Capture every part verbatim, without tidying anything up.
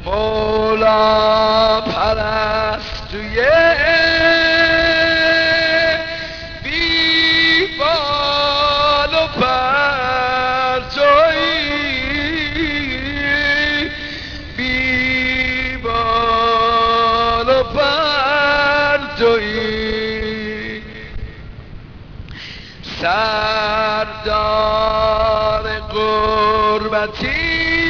مولا پرستوی بی بال و پر تویی، بی بال و پر تویی، سردار غربتی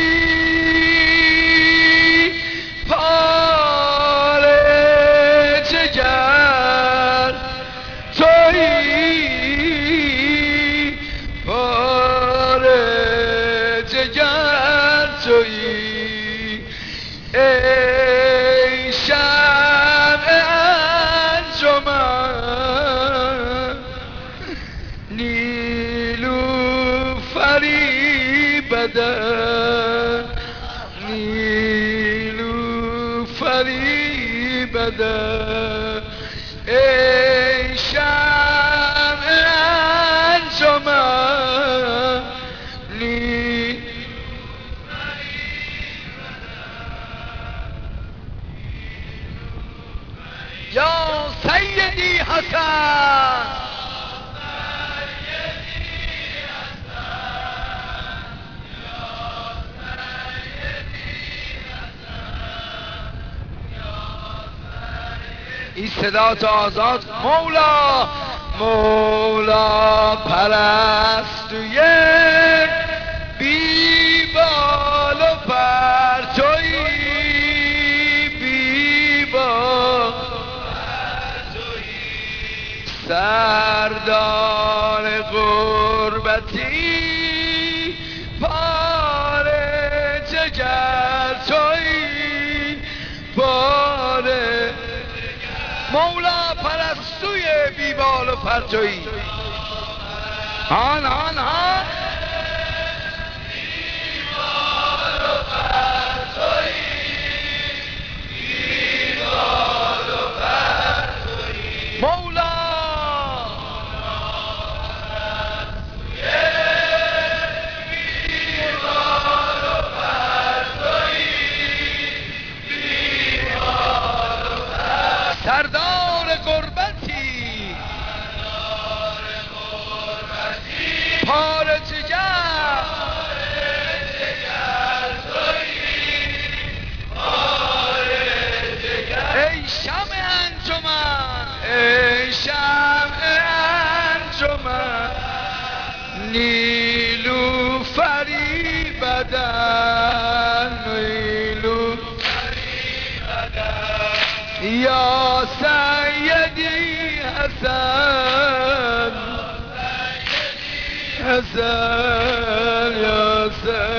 ای شمع انجمن نیلوفری بدن، نیلوفری بدن، ای شمع انجمن یا سیدی حسن، این صدا تو آزاد. مولا مولا پرستوی بی بال و پر تویی، بی بال سردار غربتی، پاره جگر تویی، پاره مولا پرستوی بی بال و پر تویی. هان هان هان مولا سردار غربتی، پاره جگر، ای شمع انجمن، ای شمع انجمن نیلوفری بدن، نیلوفری بدن، یا سیدی حسن، حسن یا سیدی